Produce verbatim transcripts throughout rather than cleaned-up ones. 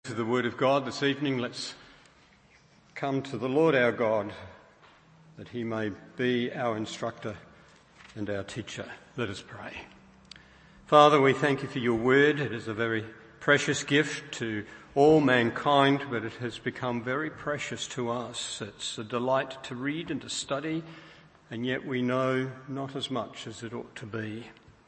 To the Word of God this evening, let's come to the Lord our God, that he may be our instructor and our teacher. Let us pray. Father, we thank you for your word. It is a very precious gift to all mankind, but it has become very precious to us. It's a delight to read and to study, and yet we know not as much as it ought to be.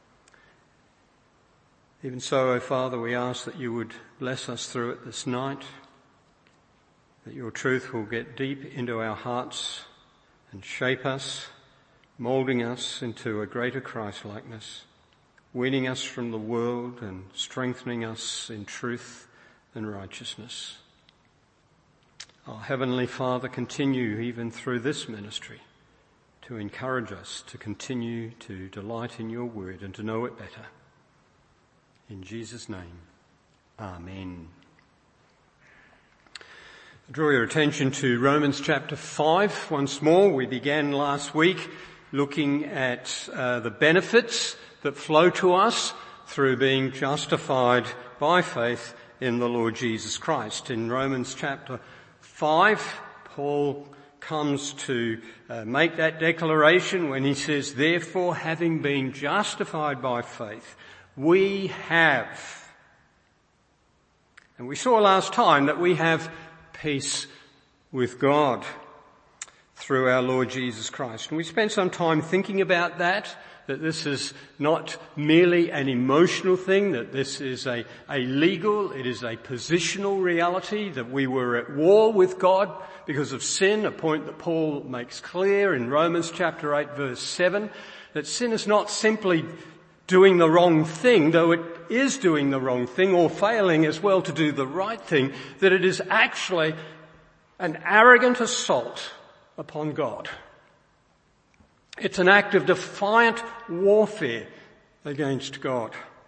Even so, O Father, we ask that you would bless us through it this night, that your truth will get deep into our hearts and shape us, moulding us into a greater Christ-likeness, weaning us from the world and strengthening us in truth and righteousness. Our Heavenly Father, continue even through this ministry to encourage us to continue to delight in your word and to know it better. In Jesus' name, Amen. I draw your attention to Romans chapter five once more. We began last week looking at uh, the benefits that flow to us through being justified by faith in the Lord Jesus Christ. In Romans chapter five, Paul comes to uh, make that declaration when he says, "Therefore, having been justified by faith, we have," and we saw last time that we have peace with God through our Lord Jesus Christ. And we spent some time thinking about that, that this is not merely an emotional thing, that this is a, a legal, it is a positional reality, that we were at war with God because of sin, a point that Paul makes clear in Romans chapter eight verse seven, that sin is not simply doing the wrong thing, though it is doing the wrong thing, or failing as well to do the right thing, that it is actually an arrogant assault upon God. It's an act of defiant warfare against God.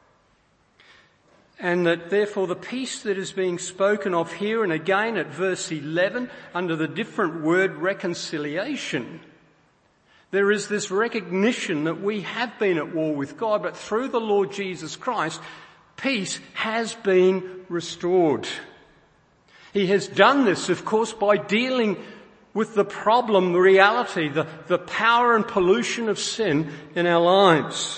And that therefore the peace that is being spoken of here and again at verse eleven under the different word reconciliation, there is this recognition that we have been at war with God, but through the Lord Jesus Christ, peace has been restored. He has done this, of course, by dealing with the problem, the reality, the, the power and pollution of sin in our lives.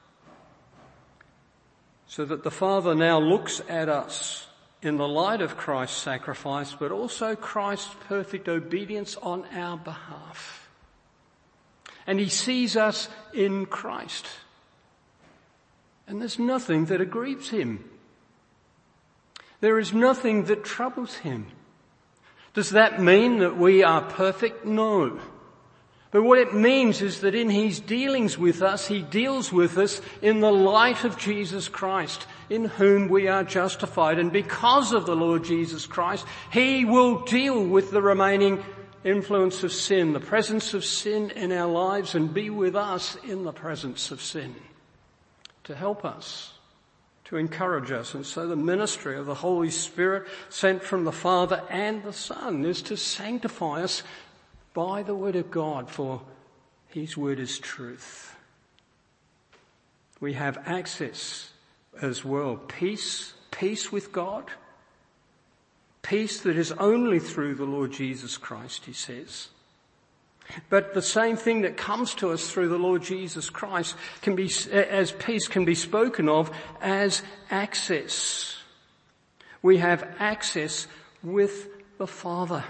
So that the Father now looks at us in the light of Christ's sacrifice, but also Christ's perfect obedience on our behalf. And he sees us in Christ. And there's nothing that aggrieves him. There is nothing that troubles him. Does that mean that we are perfect? No. But what it means is that in his dealings with us, he deals with us in the light of Jesus Christ, in whom we are justified. And because of the Lord Jesus Christ, he will deal with the remaining influence of sin, the presence of sin in our lives, and be with us in the presence of sin to help us, to encourage us. And so the ministry of the Holy Spirit sent from the Father and the Son is to sanctify us by the Word of God, for his Word is truth. We have access as well, peace, peace with God, peace that is only through the Lord Jesus Christ, he says. But the same thing that comes to us through the Lord Jesus Christ can be, as peace can be spoken of as access. We have access with the Father.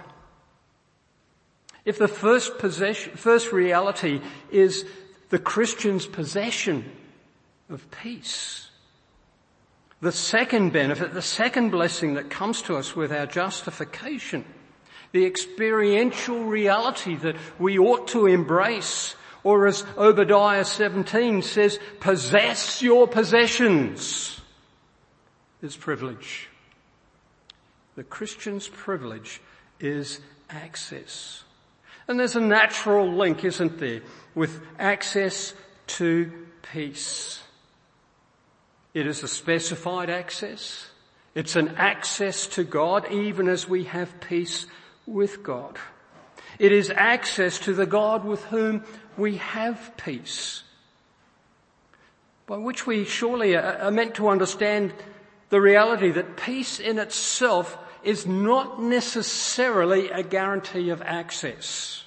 If the first possession, first reality is the Christian's possession of peace, the second benefit, the second blessing that comes to us with our justification, the experiential reality that we ought to embrace, or as Obadiah seventeen says, possess your possessions, is privilege. The Christian's privilege is access. And there's a natural link, isn't there, with access to peace. It is a specified access. It's an access to God, even as we have peace with God. It is access to the God with whom we have peace, by which we surely are meant to understand the reality that peace in itself is not necessarily a guarantee of access.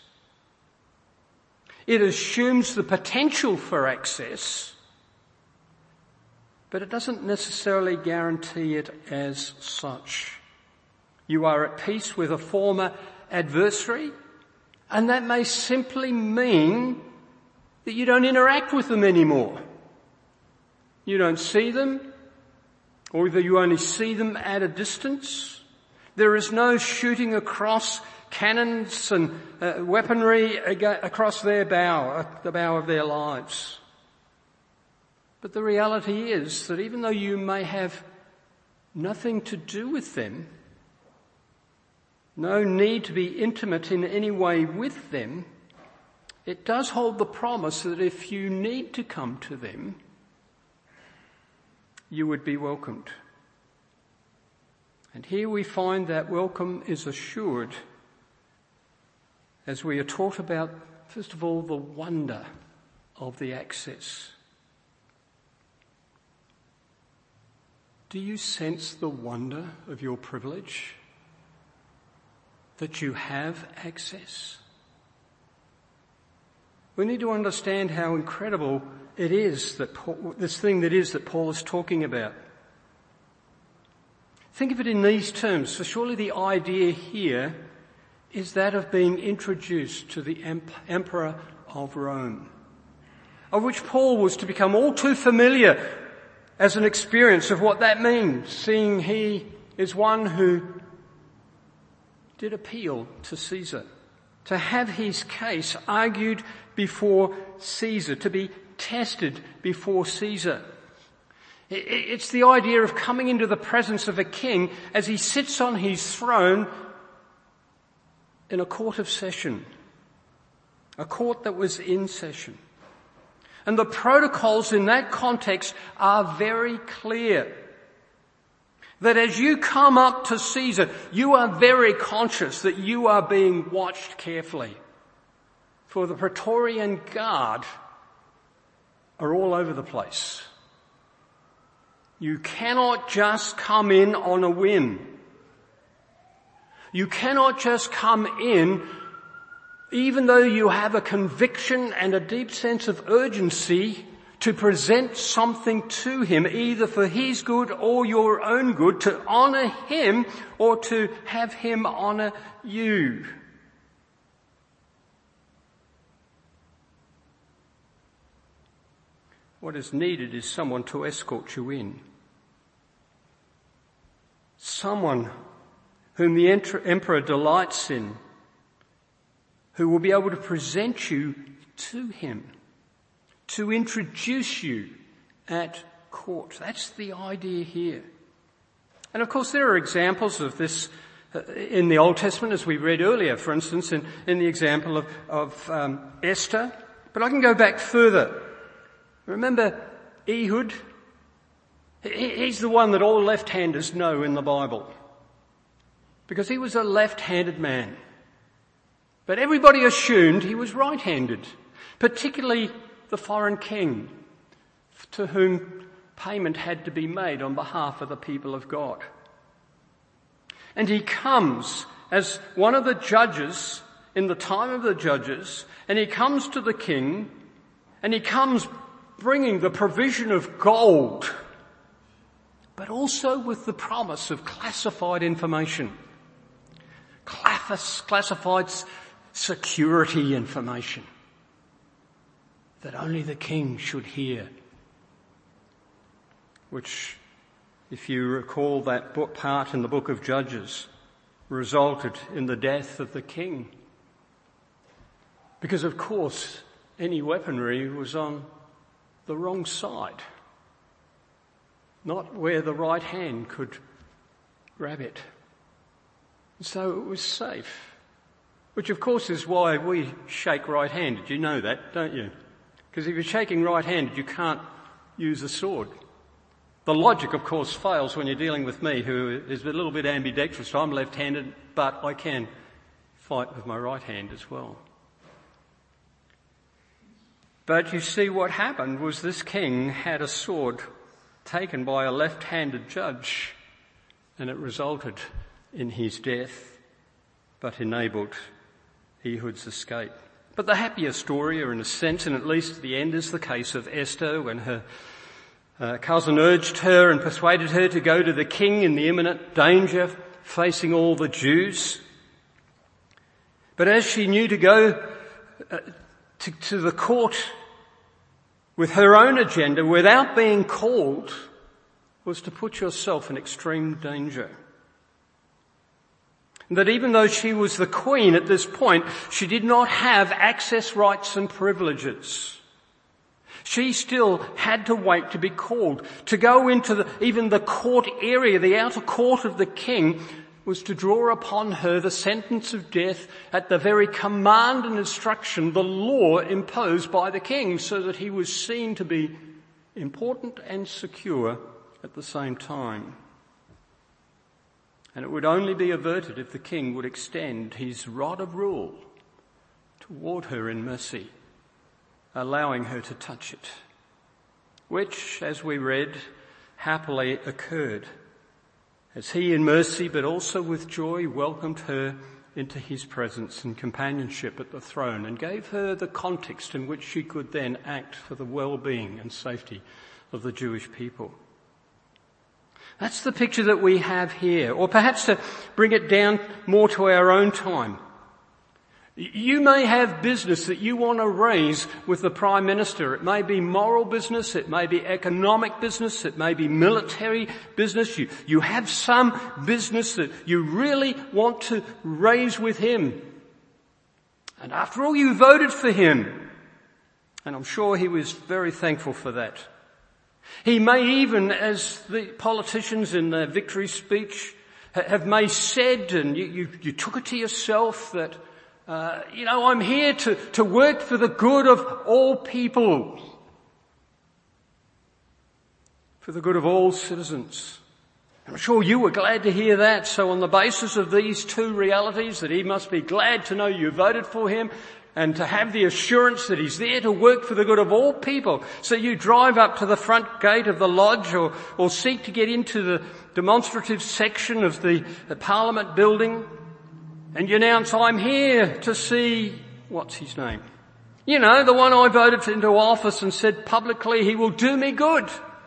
It assumes the potential for access, but it doesn't necessarily guarantee it as such. You are at peace with a former adversary, and that may simply mean that you don't interact with them anymore. You don't see them, or either you only see them at a distance. There is no shooting across cannons and uh, weaponry across their bow, the bow of their lives. But the reality is that even though you may have nothing to do with them, no need to be intimate in any way with them, it does hold the promise that if you need to come to them, you would be welcomed. And here we find that welcome is assured as we are taught about, first of all, the wonder of the access. Do you sense the wonder of your privilege? That you have access? We need to understand how incredible it is that Paul, this thing that is that Paul is talking about. Think of it in these terms, for surely the idea here is that of being introduced to the Emperor of Rome, of which Paul was to become all too familiar as an experience of what that means, seeing he is one who did appeal to Caesar, to have his case argued before Caesar, to be tested before Caesar. It's the idea of coming into the presence of a king as he sits on his throne in a court of session, a court that was in session. And the protocols in that context are very clear. That as you come up to Caesar, you are very conscious that you are being watched carefully. For the Praetorian Guard are all over the place. You cannot just come in on a whim. You cannot just come in even though you have a conviction and a deep sense of urgency to present something to him, either for his good or your own good, to honour him or to have him honour you. What is needed is someone to escort you in. Someone whom the emperor delights in, who will be able to present you to him, to introduce you at court. That's the idea here. And of course there are examples of this in the Old Testament, as we read earlier, for instance, in, in the example of, of um, Esther. But I can go back further. Remember Ehud? He's the one that all left-handers know in the Bible, because he was a left-handed man. But everybody assumed he was right-handed, particularly the foreign king, to whom payment had to be made on behalf of the people of God. And he comes as one of the judges in the time of the judges, and he comes to the king, and he comes bringing the provision of gold, but also with the promise of classified information, classified security information that only the king should hear, which, if you recall that book, part in the book of Judges, resulted in the death of the king. Because, of course, any weaponry was on the wrong side, not where the right hand could grab it. So it was safe, which of course is why we shake right-handed. You know that, don't you? Because if you're shaking right-handed, you can't use a sword. The logic, of course, fails when you're dealing with me, who is a little bit ambidextrous. I'm left-handed, but I can fight with my right hand as well. But you see, what happened was this king had a sword taken by a left-handed judge, and it resulted in his death, but enabled Ehud's escape. But the happier story, or in a sense, and at least at the end, is the case of Esther, when her uh, cousin urged her and persuaded her to go to the king in the imminent danger facing all the Jews. But as she knew to go uh, to, to the court with her own agenda without being called was to put yourself in extreme danger. And that even though she was the queen at this point, she did not have access rights and privileges. She still had to wait to be called. To go into the, even the court area, the outer court of the king, was to draw upon her the sentence of death at the very command and instruction, the law imposed by the king, so that he was seen to be important and secure at the same time. And it would only be averted if the king would extend his rod of rule toward her in mercy, allowing her to touch it, which, as we read, happily occurred, as he in mercy but also with joy welcomed her into his presence and companionship at the throne, and gave her the context in which she could then act for the well-being and safety of the Jewish people. That's the picture that we have here. Or perhaps to bring it down more to our own time. You may have business that you want to raise with the Prime Minister. It may be moral business, it may be economic business, it may be military business. You, you have some business that you really want to raise with him. And after all, you voted for him. And I'm sure he was very thankful for that. He may even, as the politicians in their victory speech have may said, and you, you, you took it to yourself, that, uh, you know, I'm here to, to work for the good of all people, for the good of all citizens. I'm sure you were glad to hear that. So on the basis of these two realities, that he must be glad to know you voted for him, and to have the assurance that he's there to work for the good of all people. So you drive up to the front gate of the lodge, or, or seek to get into the demonstrative section of the, the Parliament building, and you announce, I'm here to see, what's his name? You know, the one I voted into office and said publicly he will do me good.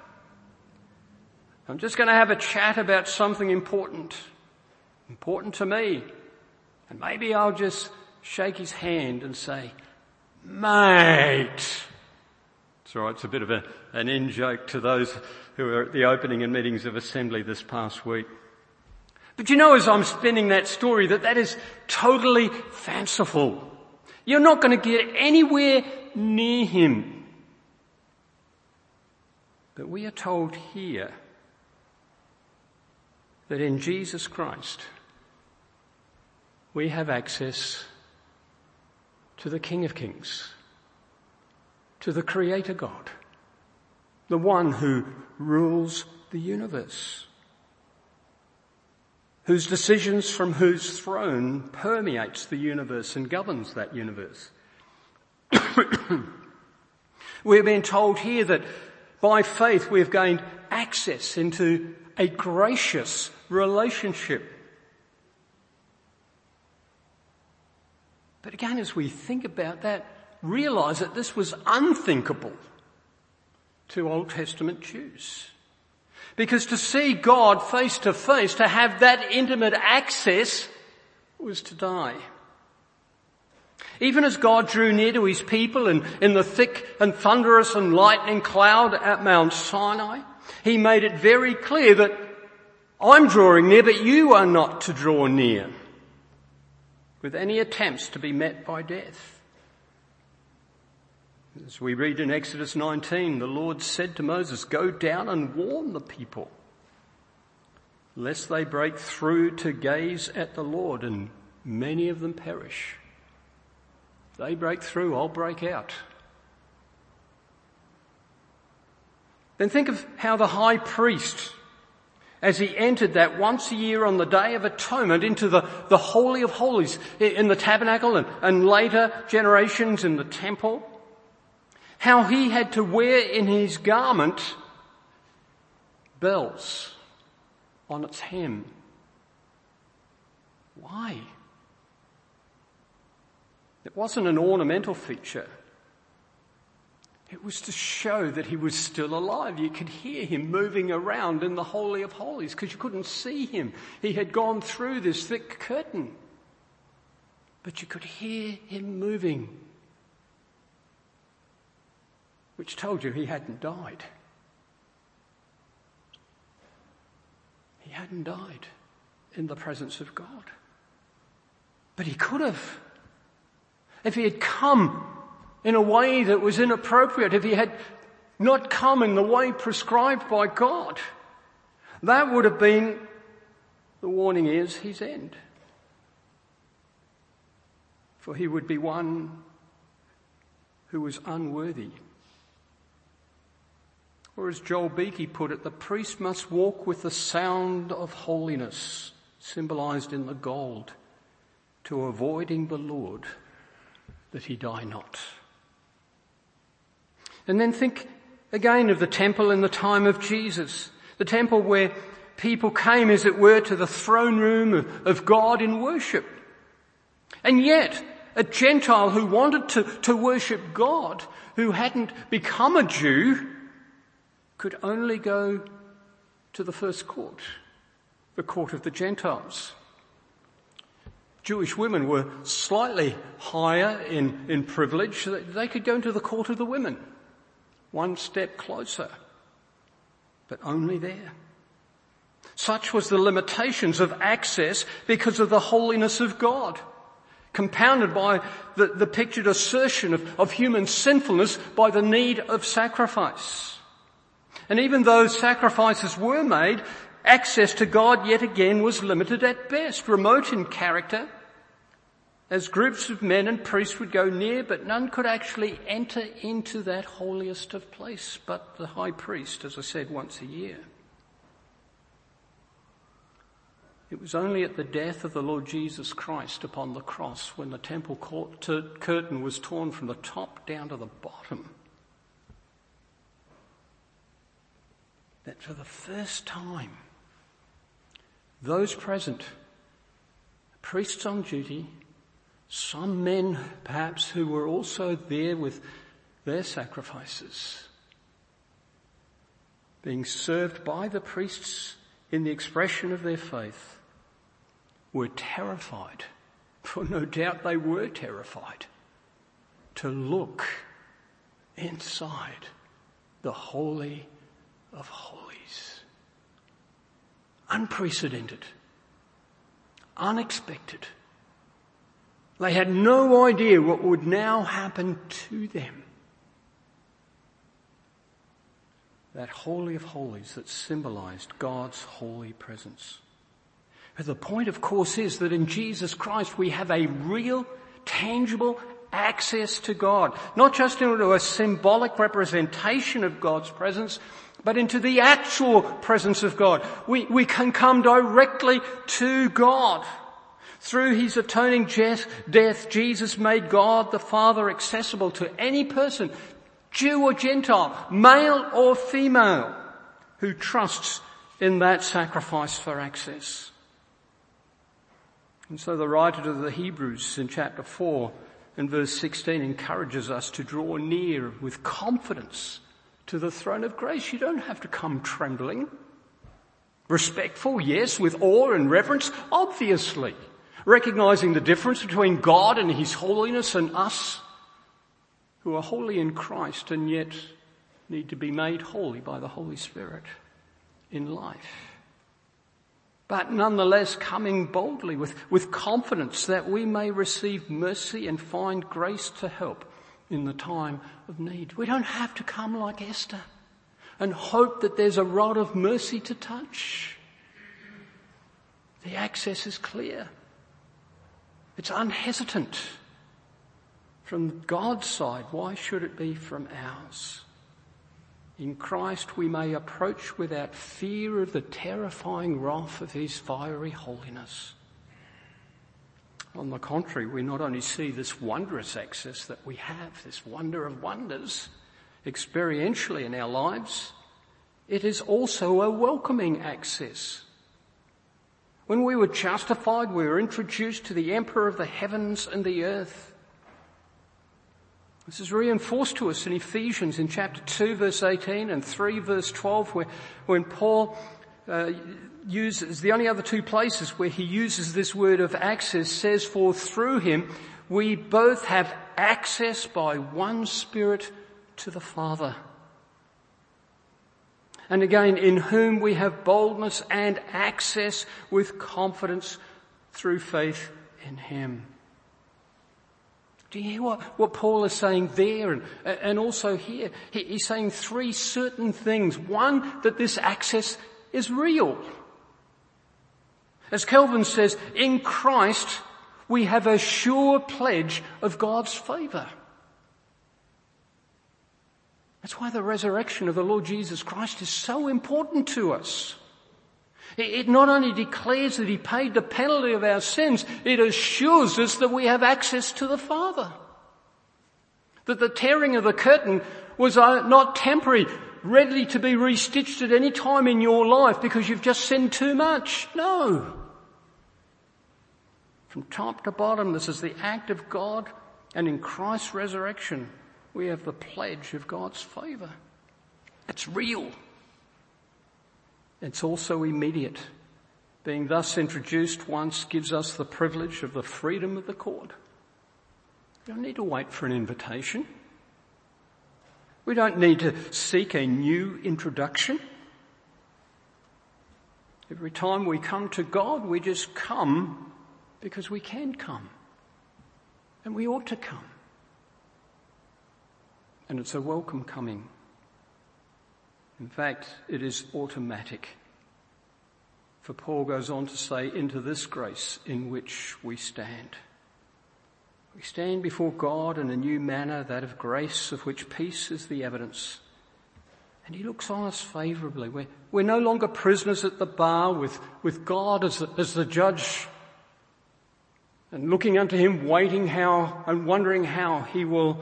I'm just going to have a chat about something important, important to me. And maybe I'll just shake his hand and say, mate. It's all right, it's a bit of a, an in-joke to those who were at the opening and meetings of Assembly this past week. But you know, as I'm spinning that story, that that is totally fanciful. You're not going to get anywhere near him. But we are told here that in Jesus Christ we have access to the King of Kings, to the Creator God, the one who rules the universe, whose decisions from whose throne permeates the universe and governs that universe. We're being told here that by faith we've gained access into a gracious relationship. But again, as we think about that, realize that this was unthinkable to Old Testament Jews. Because to see God face to face, to have that intimate access, was to die. Even as God drew near to his people in, in the thick and thunderous and lightning cloud at Mount Sinai, he made it very clear that I'm drawing near, but you are not to draw near with any attempts to be met by death. As we read in Exodus nineteen, the Lord said to Moses, go down and warn the people, lest they break through to gaze at the Lord, and many of them perish. If they break through, I'll break out. Then think of how the high priest, as he entered that once a year on the Day of Atonement into the, the Holy of Holies in the tabernacle, and, and later generations in the temple, how he had to wear in his garment bells on its hem. Why? It wasn't an ornamental feature. It was to show that he was still alive. You could hear him moving around in the Holy of Holies because you couldn't see him. He had gone through this thick curtain. But you could hear him moving, which told you he hadn't died. He hadn't died in the presence of God. But he could have. If he had come in a way that was inappropriate, if he had not come in the way prescribed by God, that would have been, the warning is, his end. For he would be one who was unworthy. Or as Joel Beattie put it, the priest must walk with the sound of holiness, symbolised in the gold, to avoiding the Lord, that he die not. And then think again of the temple in the time of Jesus, the temple where people came, as it were, to the throne room of, of God in worship. And yet, a Gentile who wanted to, to worship God, who hadn't become a Jew, could only go to the first court, the court of the Gentiles. Jewish women were slightly higher in, in privilege. They could go into the court of the women, one step closer, but only there. Such was the limitations of access because of the holiness of God, compounded by the, the pictured assertion of, of human sinfulness by the need of sacrifice. And even though sacrifices were made, access to God yet again was limited at best, remote in character, as groups of men and priests would go near, but none could actually enter into that holiest of place but the high priest, as I said, once a year. It was only at the death of the Lord Jesus Christ upon the cross, when the temple curtain was torn from the top down to the bottom, that for the first time, those present, priests on duty, some men perhaps who were also there with their sacrifices, being served by the priests in the expression of their faith, were terrified, for no doubt they were terrified, to look inside the Holy of Holies. Unprecedented, unexpected. They had no idea what would now happen to them. That Holy of Holies that symbolised God's holy presence. But the point, of course, is that in Jesus Christ we have a real, tangible access to God. Not just into a symbolic representation of God's presence, but into the actual presence of God. We, we can come directly to God. Through his atoning death, Jesus made God the Father accessible to any person, Jew or Gentile, male or female, who trusts in that sacrifice for access. And so the writer to the Hebrews in chapter four and verse sixteen encourages us to draw near with confidence to the throne of grace. You don't have to come trembling. Respectful, yes, with awe and reverence, obviously. Recognizing the difference between God and his holiness and us, who are holy in Christ and yet need to be made holy by the Holy Spirit in life. But nonetheless coming boldly with, with confidence that we may receive mercy and find grace to help in the time of need. We don't have to come like Esther and hope that there's a rod of mercy to touch. The access is clear. It's unhesitant. From God's side, why should it be from ours? In Christ we may approach without fear of the terrifying wrath of his fiery holiness. On the contrary, we not only see this wondrous access that we have, this wonder of wonders, experientially in our lives, it is also a welcoming access. When we were justified, we were introduced to the Emperor of the heavens and the earth. This is reinforced to us in Ephesians in chapter two verse eighteen and three verse twelve, where when Paul uh, uses, the only other two places where he uses this word of access, says, for through him we both have access by one Spirit to the Father. And again, in whom we have boldness and access with confidence through faith in him. Do you hear what, what Paul is saying there and, and also here? He, he's saying three certain things. One, that this access is real. As Calvin says, in Christ we have a sure pledge of God's favour. That's why the resurrection of the Lord Jesus Christ is so important to us. It not only declares that he paid the penalty of our sins, it assures us that we have access to the Father. That the tearing of the curtain was not temporary, ready to be restitched at any time in your life because you've just sinned too much. No. From top to bottom, this is the act of God, and in Christ's resurrection, we have the pledge of God's favour. It's real. It's also immediate. Being thus introduced once gives us the privilege of the freedom of the court. We don't need to wait for an invitation. We don't need to seek a new introduction. Every time we come to God, we just come because we can come. And we ought to come. And it's a welcome coming. In fact, it is automatic. For Paul goes on to say, into this grace in which we stand. We stand before God in a new manner, that of grace, of which peace is the evidence. And he looks on us favourably. We're, we're no longer prisoners at the bar with, with God as the, as the judge, and looking unto him, waiting how and wondering how he will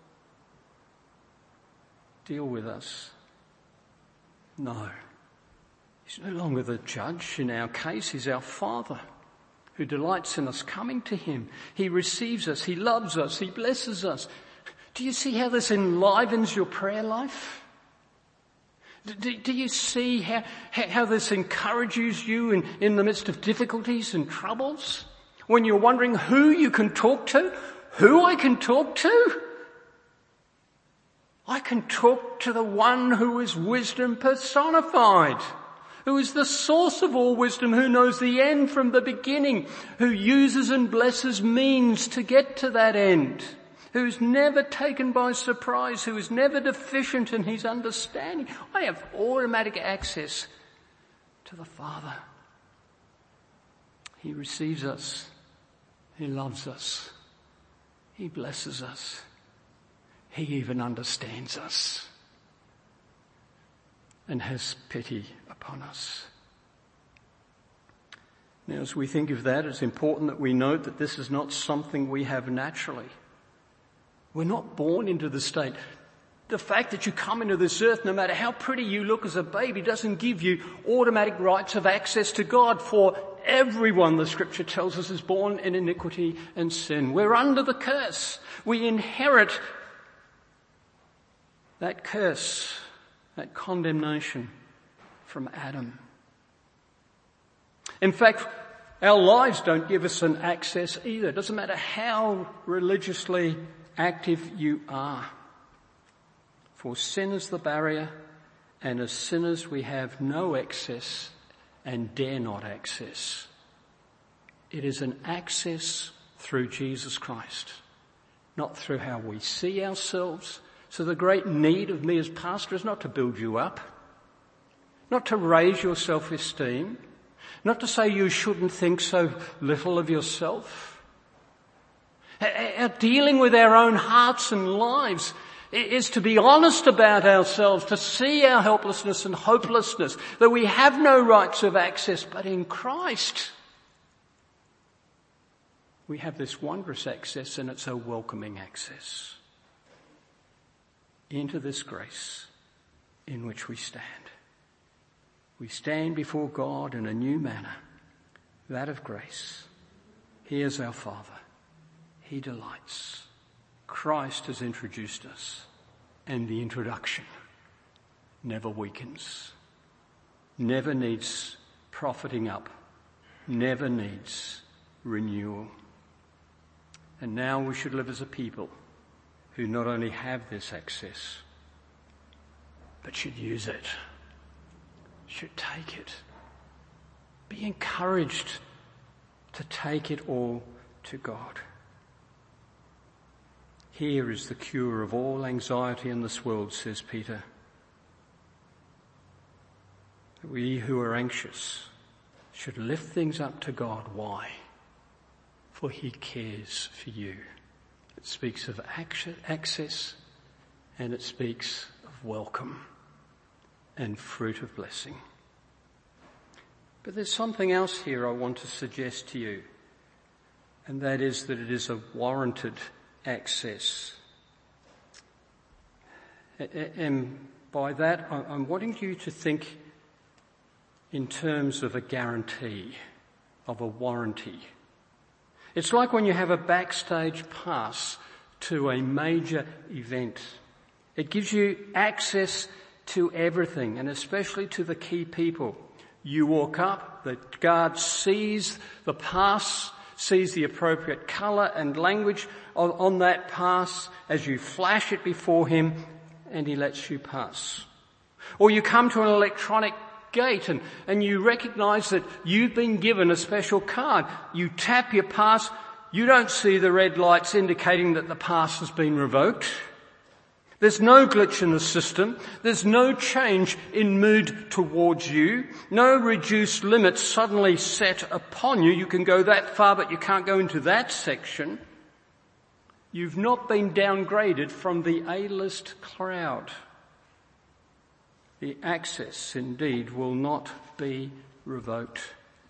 deal with us. No. He's no longer the judge in our case. He's our Father who delights in us coming to him. He receives us. He loves us. He blesses us. Do you see how this enlivens your prayer life? Do, do you see how, how this encourages you in, in the midst of difficulties and troubles? When you're wondering who you can talk to, who I can talk to? I can talk to the one who is wisdom personified, who is the source of all wisdom, who knows the end from the beginning, who uses and blesses means to get to that end, who's never taken by surprise, who is never deficient in his understanding. I have automatic access to the Father. He receives us. He loves us. He blesses us. He even understands us and has pity upon us. Now, as we think of that, it's important that we note that this is not something we have naturally. We're not born into the state. The fact that you come into this earth, no matter how pretty you look as a baby, doesn't give you automatic rights of access to God. For everyone, the scripture tells us, is born in iniquity and sin. We're under the curse. We inherit that curse, that condemnation from Adam. In fact, our lives don't give us an access either. It doesn't matter how religiously active you are. For sin is the barrier, and as sinners we have no access and dare not access. It is an access through Jesus Christ, not through how we see ourselves. So the great need of me as pastor is not to build you up, not to raise your self-esteem, not to say you shouldn't think so little of yourself. Our dealing with our own hearts and lives is to be honest about ourselves, to see our helplessness and hopelessness, that we have no rights of access, but in Christ we have this wondrous access, and it's a welcoming access into this grace in which we stand. We stand before God in a new manner, that of grace. He is our Father. He delights. Christ has introduced us, and the introduction never weakens, never needs profiting up, never needs renewal. And now we should live as a people who not only have this access, but should use it, should take it. Be encouraged to take it all to God. Here is the cure of all anxiety in this world, says Peter. We who are anxious should lift things up to God. Why? For he cares for you. It speaks of access, and it speaks of welcome and fruit of blessing. But there's something else here I want to suggest to you, and that is that it is a warranted access. And by that, I'm wanting you to think in terms of a guarantee, of a warranty. It's like when you have a backstage pass to a major event. It gives you access to everything, and especially to the key people. You walk up, the guard sees the pass, sees the appropriate colour and language on that pass as you flash it before him, and he lets you pass. Or you come to an electronic gate and, and you recognise that you've been given a special card. You tap your pass, you don't see the red lights indicating that the pass has been revoked. There's no glitch in the system. There's no change in mood towards you. No reduced limits suddenly set upon you. You can go that far, but you can't go into that section. You've not been downgraded from the A-list crowd. The access, indeed, will not be revoked.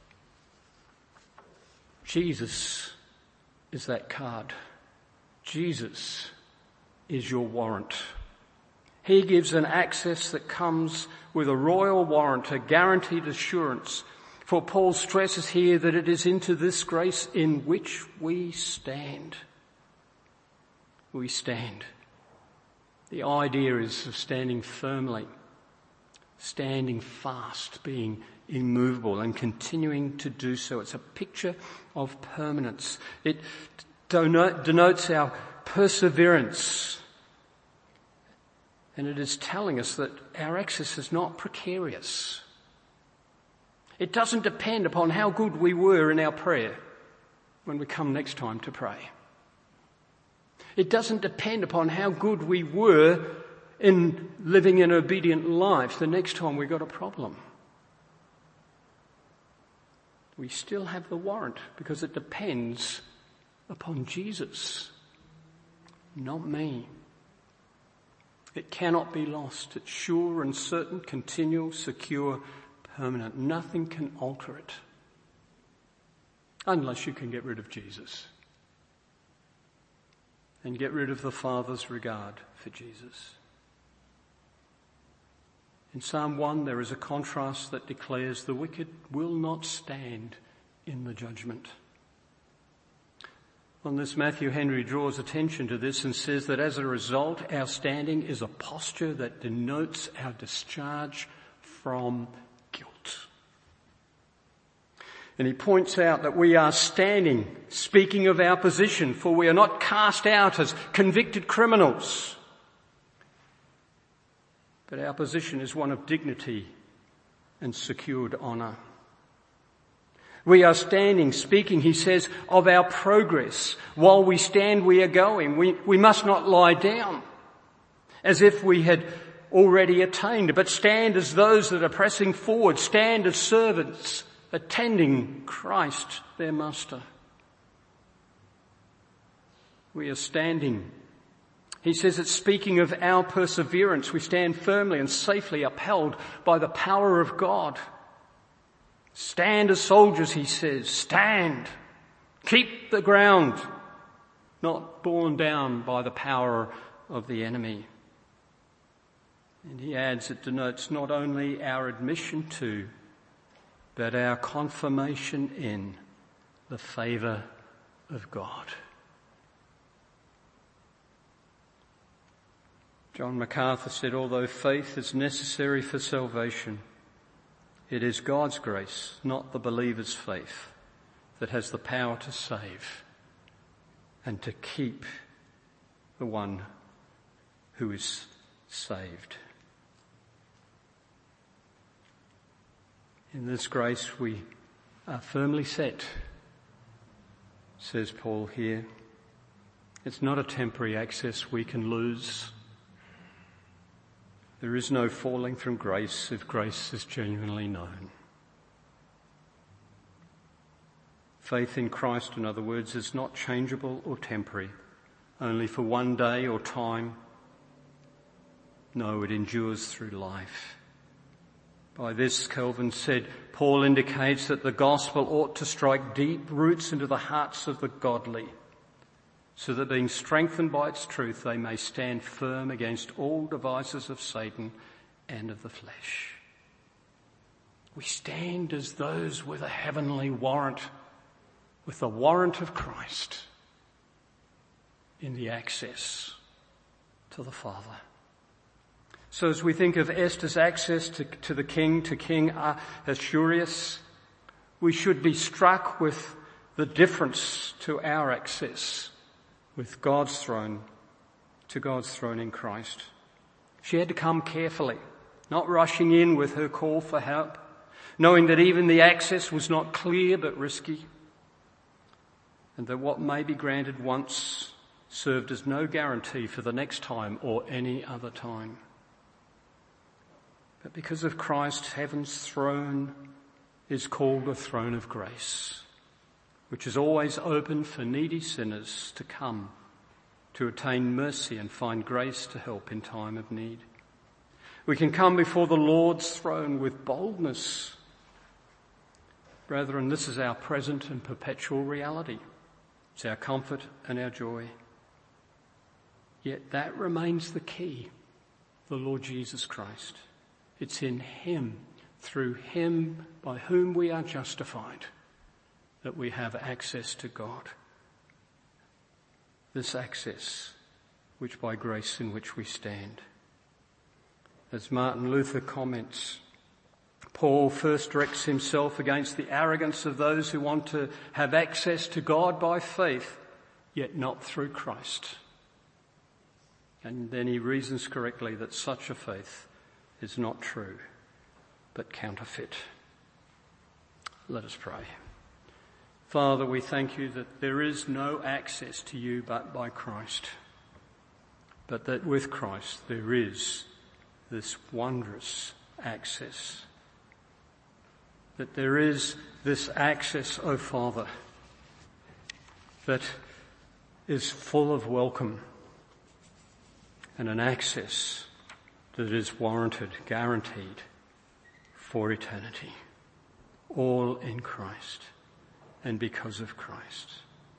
Jesus is that card. Jesus is your warrant. He gives an access that comes with a royal warrant, a guaranteed assurance. For Paul stresses here that it is into this grace in which we stand. We stand. The idea is of standing firmly, standing fast, being immovable and continuing to do so. It's a picture of permanence. It denotes our perseverance. And it is telling us that our access is not precarious. It doesn't depend upon how good we were in our prayer when we come next time to pray. It doesn't depend upon how good we were in living an obedient life the next time we got a problem. We still have the warrant because it depends upon Jesus, not me. It cannot be lost. It's sure and certain, continual, secure, permanent. Nothing can alter it. Unless you can get rid of Jesus and get rid of the Father's regard for Jesus. In Psalm one, there is a contrast that declares the wicked will not stand in the judgment. On this, Matthew Henry draws attention to this and says that as a result, our standing is a posture that denotes our discharge from guilt. And he points out that we are standing, speaking of our position, for we are not cast out as convicted criminals. But our position is one of dignity and secured honour. We are standing, speaking, he says, of our progress. While we stand, we are going. We, we must not lie down as if we had already attained, but stand as those that are pressing forward, stand as servants, attending Christ, their master. We are standing. He says it's speaking of our perseverance. We stand firmly and safely upheld by the power of God. Stand as soldiers, he says. Stand. Keep the ground. Not borne down by the power of the enemy. And he adds, it denotes not only our admission to, but our confirmation in the favour of God. John MacArthur said, although faith is necessary for salvation, it is God's grace, not the believer's faith, that has the power to save and to keep the one who is saved. In this grace we are firmly set, says Paul here. It's not a temporary access we can lose. There is no falling from grace if grace is genuinely known. Faith in Christ, in other words, is not changeable or temporary, only for one day or time. No, it endures through life. By this, Calvin said, Paul indicates that the gospel ought to strike deep roots into the hearts of the godly, so that being strengthened by its truth, they may stand firm against all devices of Satan and of the flesh. We stand as those with a heavenly warrant, with the warrant of Christ in the access to the Father. So as we think of Esther's access to, to the king, to King Ahasuerus, we should be struck with the difference to our access with God's throne, to God's throne in Christ. She had to come carefully, not rushing in with her call for help, knowing that even the access was not clear but risky, and that what may be granted once served as no guarantee for the next time or any other time. But because of Christ, heaven's throne is called a throne of grace, which is always open for needy sinners to come to attain mercy and find grace to help in time of need. We can come before the Lord's throne with boldness. Brethren, this is our present and perpetual reality. It's our comfort and our joy. Yet that remains the key, the Lord Jesus Christ. It's in him, through him, by whom we are justified, that we have access to God. This access, which by grace in which we stand. As Martin Luther comments, Paul first directs himself against the arrogance of those who want to have access to God by faith, yet not through Christ. And then he reasons correctly that such a faith is not true, but counterfeit. Let us pray. Father, we thank you that there is no access to you but by Christ, but that with Christ there is this wondrous access. That there is this access, O Father, that is full of welcome, and an access that is warranted, guaranteed for eternity. All in Christ and because of Christ.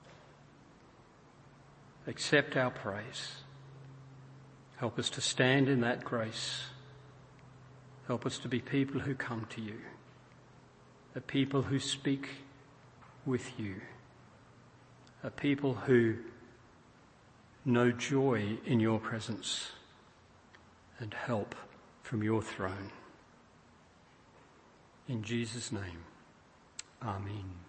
Accept our praise. Help us to stand in that grace. Help us to be people who come to you, a people who speak with you, a people who know joy in your presence and help from your throne. In Jesus' name, amen.